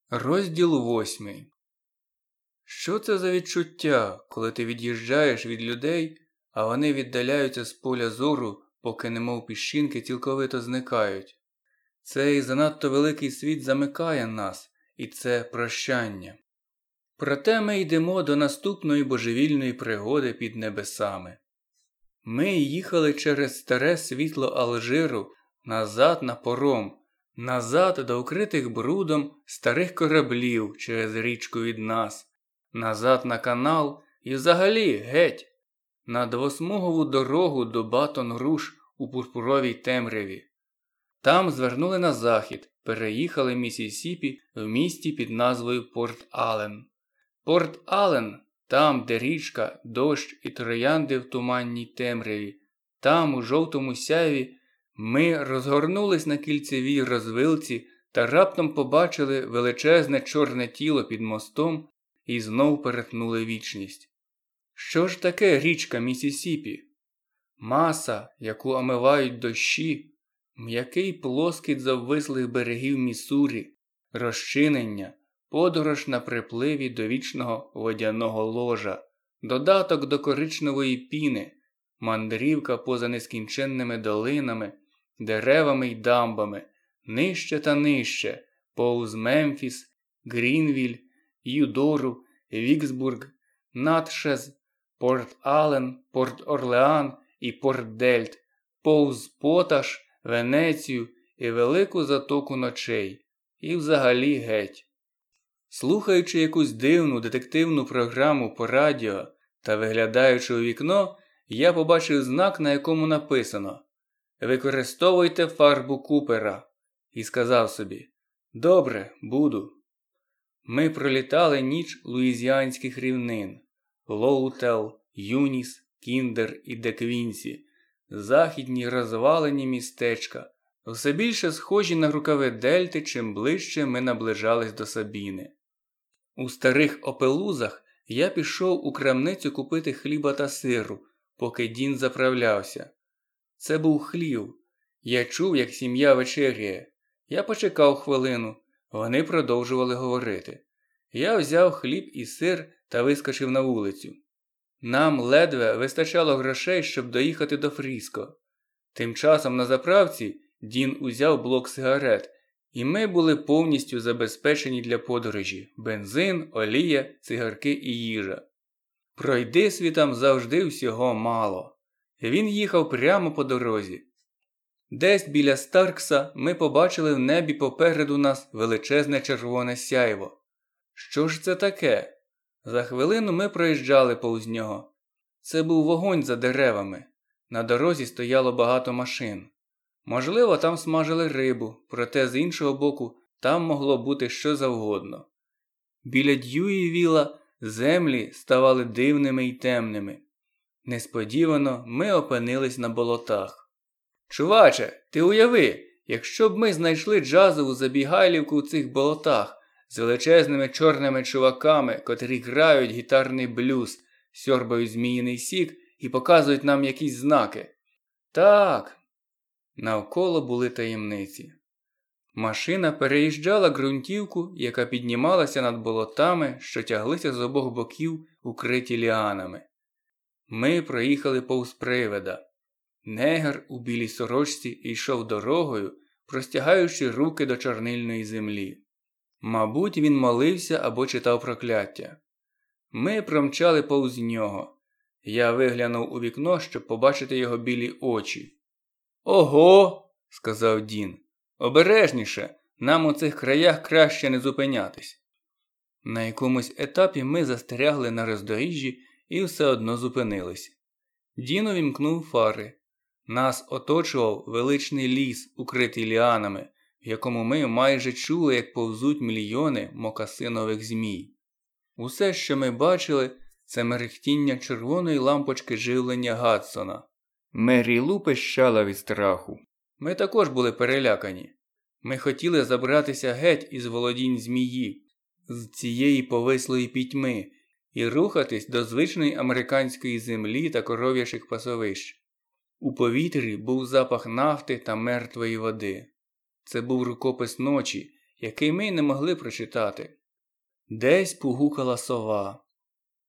Розділ 8. Що це за відчуття, коли ти від'їжджаєш від людей, а вони віддаляються з поля зору, поки немов піщинки цілковито зникають? Цей занадто великий світ замикає нас, і це прощання. Проте ми йдемо до наступної божевільної пригоди під небесами. Ми їхали через старе світло Алжиру назад на паром, назад до укритих брудом старих кораблів через річку від нас, назад на канал і взагалі геть, на двосмугову дорогу до Батон-Руж у пурпуровій темряві. Там звернули на захід, переїхали Міссісіпі в місті під назвою Порт-Аллен. Порт-Аллен – там, де річка, дощ і троянди в туманній темряві, там, у жовтому сяйві, ми розгорнулись на кільцевій розвилці та раптом побачили величезне чорне тіло під мостом і знов перетнули вічність. Що ж таке річка Міссісіпі? Маса, яку омивають дощі, м'який плоскіт заввислих берегів Міссурі, розчинення, подорож на припливі до вічного водяного ложа, додаток до коричневої піни, мандрівка поза нескінченними долинами, деревами й дамбами, нижче та нижче, повз Мемфіс, Грінвіль, Юдору, Віксбург, Натшез, Порт-Аллен, Порт-Орлеан і Порт-Дельт, повз Поташ, Венецію і велику затоку ночей, і взагалі геть. Слухаючи якусь дивну детективну програму по радіо та виглядаючи у вікно, я побачив знак, на якому написано «Використовуйте фарбу Купера» і сказав собі «Добре, буду». Ми пролітали ніч луїзіанських рівнин – Лоутел, Юніс, Кіндер і Деквінсі, західні розвалені містечка, все більше схожі на рукави дельти, чим ближче ми наближались до Сабіни. У старих Опелузах я пішов у крамницю купити хліба та сиру, поки Дін заправлявся. Це був хлів. Я чув, як сім'я вечеряє. Я почекав хвилину. Вони продовжували говорити. Я взяв хліб і сир та вискочив на вулицю. Нам ледве вистачало грошей, щоб доїхати до Фріско. Тим часом на заправці Дін узяв блок сигарет, і ми були повністю забезпечені для подорожі – бензин, олія, цигарки і їжа. Пройди світам завжди всього мало. Він їхав прямо по дорозі. Десь біля Старкса ми побачили в небі попереду нас величезне червоне сяйво. Що ж це таке? За хвилину ми проїжджали повз нього. Це був вогонь за деревами. На дорозі стояло багато машин. Можливо, там смажили рибу, проте з іншого боку там могло бути що завгодно. Біля Д'юївіла землі ставали дивними й темними. Несподівано ми опинились на болотах. Чуваче, ти уяви, якщо б ми знайшли джазову забігайлівку у цих болотах з величезними чорними чуваками, котрі грають гітарний блюз, сьорбають зміїний сік і показують нам якісь знаки. Так. Навколо були таємниці. Машина переїжджала ґрунтівку, яка піднімалася над болотами, що тяглися з обох боків, укриті ліанами. Ми проїхали повз привида. Негр у білій сорочці йшов дорогою, простягаючи руки до чорнильної землі. Мабуть, він молився або читав прокляття. Ми промчали повз нього. Я виглянув у вікно, щоб побачити його білі очі. «Ого!» – сказав Дін. «Обережніше, нам у цих краях краще не зупинятись». На якомусь етапі ми застрягли на роздоріжжі і все одно зупинились. Дін увімкнув фари. Нас оточував величний ліс, укритий ліанами, в якому ми майже чули, як повзуть мільйони мокасинових змій. Усе, що ми бачили, це мерехтіння червоної лампочки живлення Гадсона. Мері Лу пищала від страху. Ми також були перелякані. Ми хотіли забратися геть із володінь змії, з цієї повислої пітьми, і рухатись до звичної американської землі та коров'ячих пасовищ. У повітрі був запах нафти та мертвої води. Це був рукопис ночі, який ми й не могли прочитати. Десь погукала сова.